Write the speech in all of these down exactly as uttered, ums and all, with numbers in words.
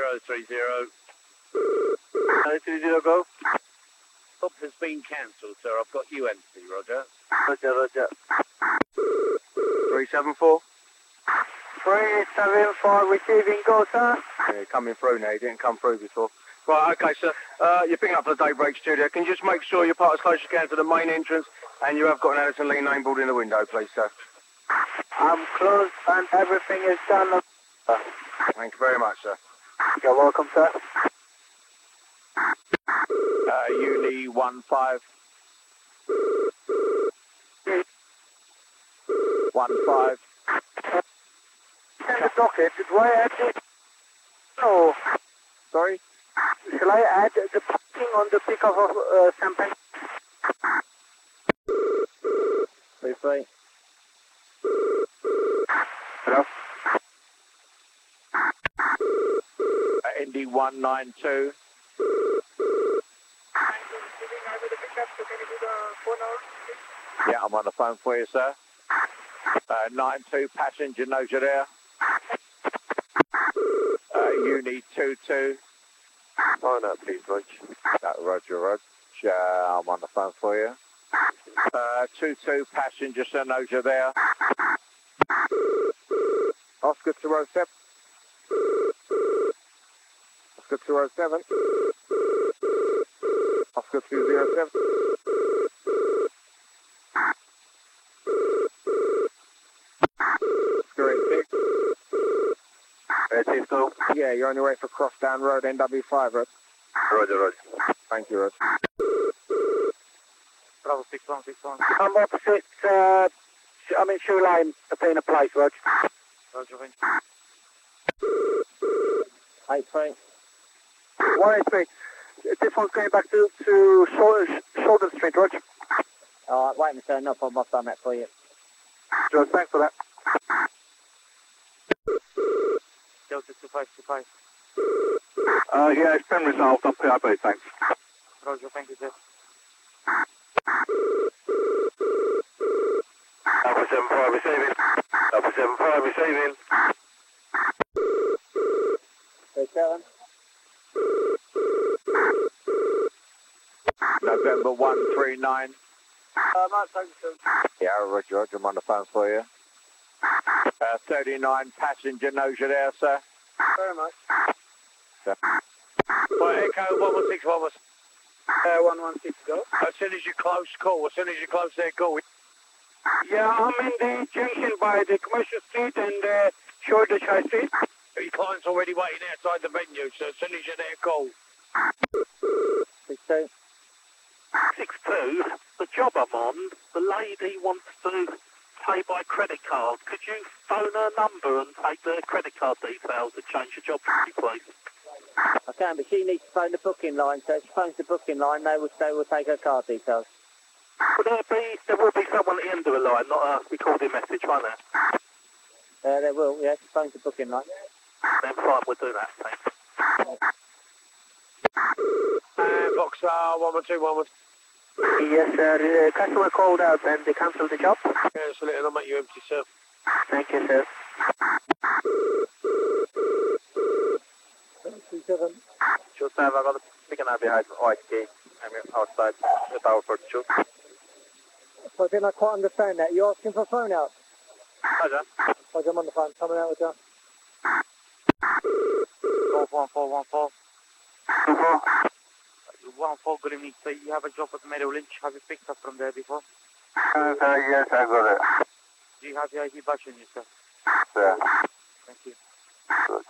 zero three zero. zero three zero, go. Stop has been cancelled, sir. I've got you empty, Roger. Roger, Roger. three seven four. three seven four, receiving, go, sir. Yeah, coming through now. He didn't come through before. Right, okay, sir. Uh, you're picking up for the Daybreak Studio. Can you just make sure you park as close as you can to the main entrance and you have got an Addison Lee name board in the window, please, sir? I'm close and everything is done. Thank you very much, sir. You're welcome, sir. Uh, Uni one five. One five. Send the docket. Do I add it? No. Sorry? Shall I add the parking on the pickup of uh, Champagne? Three three. Hello? Uh, Indy one nine two. Yeah, I'm on the phone for you, sir. Uh, nine two passenger, knows you're there. Uh, Uni two two. Phone up, please, Roger. Uh, Roger, Roger. Uh, I'm on the phone for you. Uh, two two passenger, sir, knows you're there. Oscar two oh seven. Oscar two oh seven. Oscar two oh seven. Oscar eight six. eight six, go. Yeah, you're on your way for Crossdown Road, N W five, Rod. Roger, Roger. Thank you, Rod. Bravo six one six one. I'm opposite, uh, I'm in Shoe Line, paying a place, Roger. Roger, thank you. eight three. one eight three. This one's going back to, to Shoulder, Shoulder Street, Roger. Alright, wait a minute, sir. No problem. I've done that for you. George, thanks for that. Delta two five two five. Uh, yeah, it's been resolved. I'll pay, I'll pay, thanks. Roger, thank you, sir. Alpha seven five receiving. Alpha seven five receiving. three seven. November one three nine. Uh, Mark, thank you, sir. Yeah, Roger, Roger, I'm on the phone for you. Uh, thirty-nine passenger, knows you're there, sir. Very much. Sir. Well, Echo one one six one. Uh, one one six, go. As soon as you close, call. As soon as you close there, call. Yeah, I'm in the junction by the Commercial Street and uh, Shoulder High Street. Your client's already waiting outside the venue, so as soon as you're there, call. six two. six two, the job I'm on, the lady wants to pay by credit card. Could you phone her number and take the credit card details to change the job, please? I can, but she needs to phone the booking line. So if she phones the booking line, they will, they will take her card details. Will there be, there will be someone at the end of the line, not a recording message, won't there? Uh, they will, yes. She phones the booking line. Then fine, we'll do that, thanks. And Boxer one one two one one. Yes, sir. The customer called out and they cancelled the job. Cancel it and I'll make you empty, sir. Thank you, sir. two seven. Sure, sir. I've got a picking up behind I K. I'm outside the tower for two. So I didn't quite understand that. You're asking for a phone out? Roger. Roger, I'm on the phone. Coming out with you. Four one four one four. Two four. One four. Good evening, sir. You have a job at Meadow Lynch. Have you picked up from there before? Uh, uh, yes, I got it. Do you have your I D badge on you, sir? Yeah. Thank you. Good.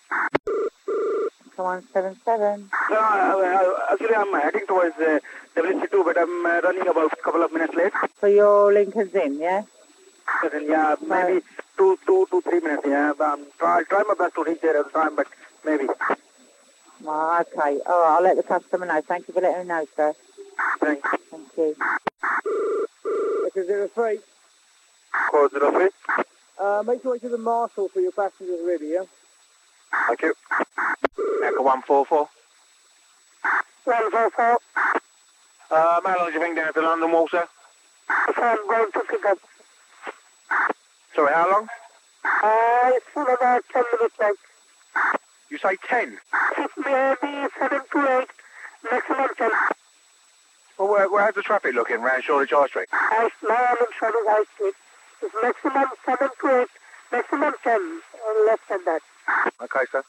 Come on, seven seven. So, uh, uh, actually, I'm heading towards uh, W C two, but I'm uh, running about a couple of minutes late. So your Lincoln's in, yeah? And, yeah, maybe two, two, two, three minutes. Yeah, um, try, I'll try my best to reach there at the time, but maybe. Oh, okay. All right, I'll let the customer know. Thank you for letting me know, sir. Thanks. Thank you. Echo zero three. Code zero three. Uh, make your way to the marshal for your passengers ready, yeah? Thank you. Echo one four four. One four four. Uh, how long do you think down to London Wall, sir? Phone going to pick up. Sorry, how long? Uh, it's for about ten minutes, like. You say ten? six B seven two eight, maximum ten. Well, where, where's the traffic looking? Round Shoreditch High Street? I now I'm in Shoreditch High Street. It's maximum seven two eight, maximum ten, or less than that. Okay, sir.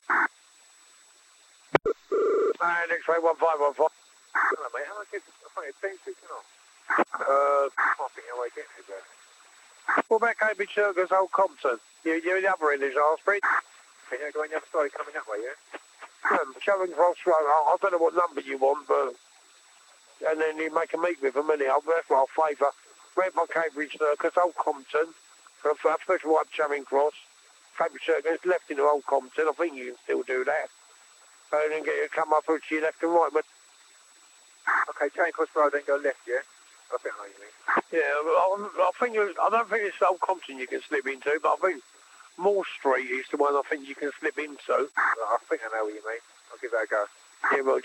And X-ray one five one five. Hello, mate. How much is it? I think it's ten sixty off. Uh, I think you're getting it there. What about Cambridge Circus, Old Compton? You, you're in the other end of High Street? Can you go on the other side coming that way, yeah? Um, Charing Cross Road. I, I don't know what number you want, but... And then you make a meet with them, anyhow. That's what I'll favour. Right by Cambridge Circus, Old Compton. First right Charing Cross. Cambridge Circus, left into Old Compton. I think you can still do that. And then get you come up to your left and right, but... Okay, Charing Cross Road, then go left, yeah? I think I know what you mean. Yeah, I, I think you, I don't think it's Old Compton you can slip into, but I think Moore Street is the one I think you can slip into. I think I know what you mean. I'll give that a go. Yeah, Roger.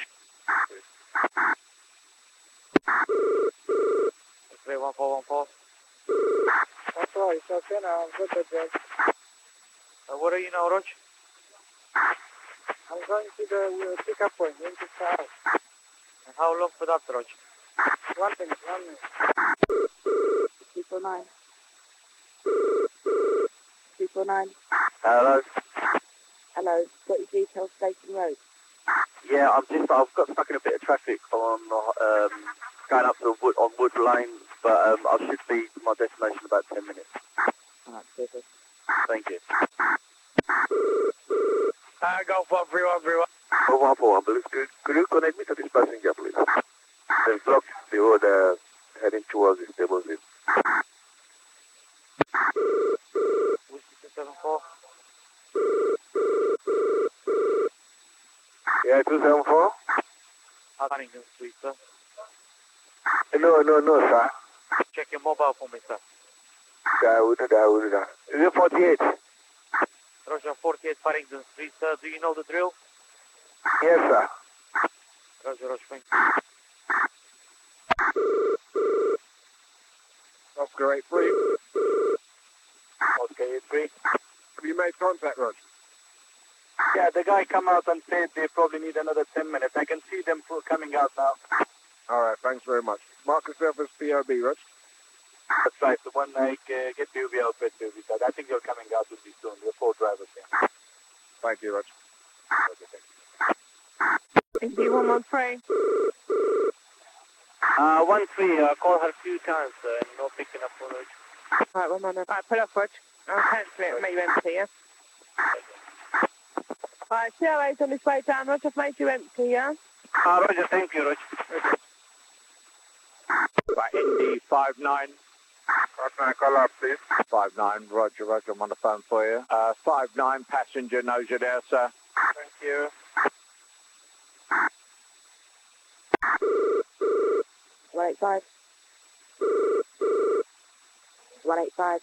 three one four one four. That's right, it's okay now. I'm good at that. Uh, what are you now, Rog? I'm going to the uh, pickup point, into South. And how long for that, Rog? One minute, one minute. two four nine. two four nine. Hello. Hello, got your details, Station Road. Yeah, I'm just, I've got stuck in a bit of traffic on, um, going up to Wood, on Wood Lane, but um, I should be to my destination in about ten minutes. Alright, perfect. Thank you. Uh, Golf one three one three one. Oh, one four one, please. Could, could you connect me to this passenger, please? They've blocked the road uh, heading towards the stables. Whiskey seven four. Yeah, two seven four? Huntington Street, sir. No, no, no, sir. Check your mobile for me, sir. Dawood, Dawood, Dawood. Is it forty-eight? Roger, forty-eight Farrington Street, sir. Do you know the drill? Yes, sir. Roger, Roger, thank you. Oscar eight three. Oscar eight three. Have you made contact, Rog? Yeah, the guy come out and said they probably need another ten minutes. I can see them coming out now. All right, thanks very much. Mark yourself as P O B, Rog. That's right. The one I uh, get P O B, I'll get P O B. I think you're coming out will be soon. There are four drivers here. Thank you, Rog. Is he one one three? Uh, one three, uh, call her a few times, sir, and no picking up for Rog. Alright, one minute. Alright, pull up, Rog. I'll cancel it and make you empty, yeah? Alright, C O A's on his way down, Rog. I've made you empty, yeah? Uh, Roger, thank you, Roger. Right, Indy five nine. five nine, call up, please. five nine, Roger, Roger, I'm on the phone for you. Uh, five nine, passenger knows you there, sir. Thank you. one eight five. one eight five.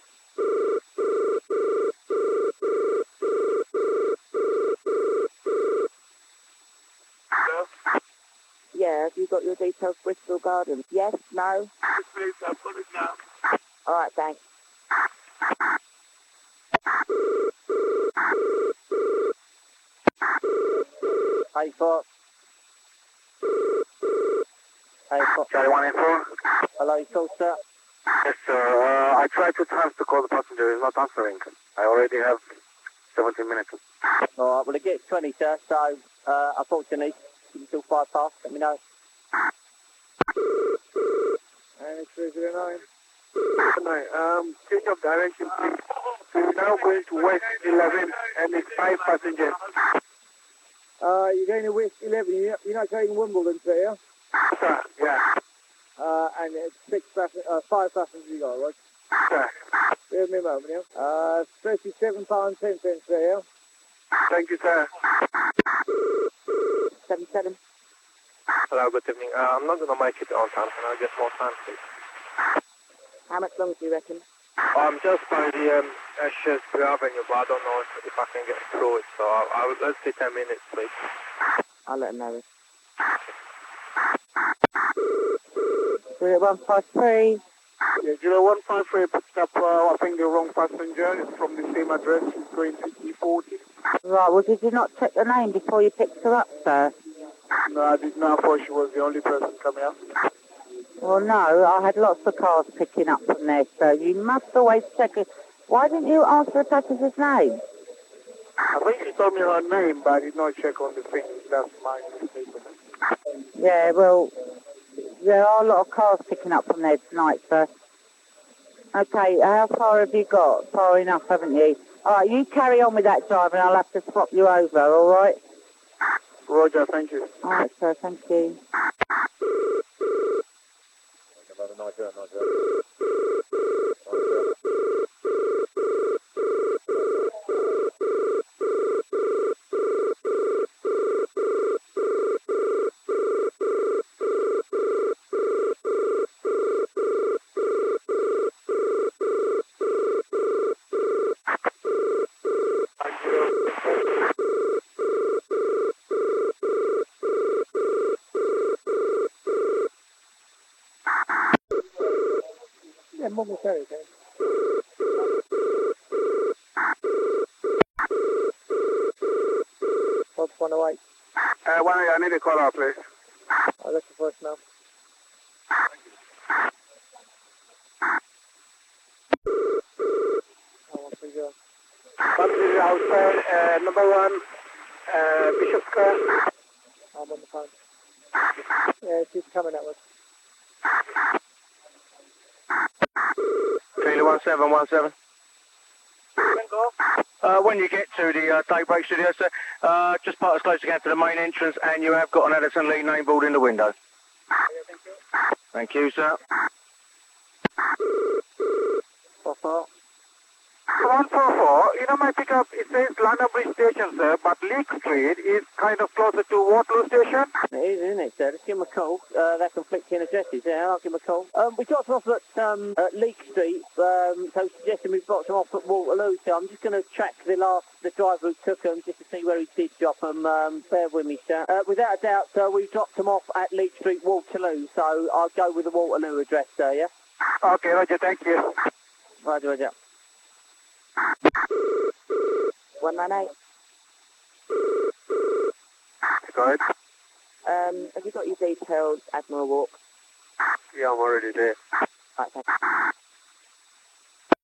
Hello? Yeah, have you got your details, Bristol Gardens? Yes? No? Yes, please, I've got it now. Alright, thanks. Hey, Fox. Hey, Fox. Charlie one eight four? Hello, you called, sir? Yes, sir. Uh, I tried two times to call the passenger. He's not answering. I already have seventeen minutes. All right, well, it gets twenty, sir, so uh, unfortunately, until five past, let me know. And three zero nine. Tonight, um, change of direction, please. We're now going to West eleven, and it's five passengers. Uh, you're going to West eleven, you're you're not going to Wimbledon, sir, yeah? Sir, yeah. Uh, and it's six passen- uh, five passengers you got, right? Sir, Give me a moment, yeah? Uh, thirty-seven pounds ten pence, sir, yeah? thank you, sir. seven seven. Hello, good evening. Uh, I'm not going to make it on time. Can I get more time, please? How much longer do you reckon? I'm just by the um, Shrewsbury Avenue, but I don't know if, if I can get through it. So I, I will, let's say ten minutes, please. I'll let him know. One five three. Yeah, zero one five three picked up, uh, I think, the wrong passenger. It's from the same address. He's going to E forty. Right, well, did you not check the name before you picked her up, sir? No, I did not. I thought she was the only person coming up. Well, no, I had lots of cars picking up from there, sir. You must always check it. Why didn't you ask the passenger's name? I think she told me her name, but I did not check on the thing. That's my mistake. Yeah, well, there are a lot of cars picking up from there tonight, sir. Okay, how far have you got? Far enough, haven't you? All right, you carry on with that drive and I'll have to swap you over, all right? Roger, thank you. All right, sir, thank you. Yeah, momentarily, okay. Box one oh eight. Uh, one oh eight, I need a call out, please. I'll let you first now. Bus outside, uh, number one, uh, Bishop Square. I'm on the phone. Yeah, she's coming at us. Taylor one seven one seven. Uh, when you get to the uh, Daybreak Studio, sir, uh, just park as close as you can to the main entrance, and you have got an Addison Lee name board in the window. Yeah, thank you. Thank you, sir. four four. one four four, you know my pickup, it says London Bridge Station, sir, but Leek Street is kind of closer to Waterloo Station. It is, isn't it, sir? Just give them a call. Uh, they're conflicting addresses. Yeah, I'll give them a call. Um, we dropped them off at, um, at Leek Street, um, so suggesting we dropped them off at Waterloo. So I'm just going to track the last, the driver who took them, just to see where he did drop them. Um, bear with me, sir. Uh, without a doubt, sir, we dropped them off at Leek Street, Waterloo, so I'll go with the Waterloo address, sir, yeah? Okay, Roger, thank you. Roger, Roger. one nine eight. Go ahead. Um, have you got your details, Admiral Walk? Yeah, I'm already there. Right, thank you.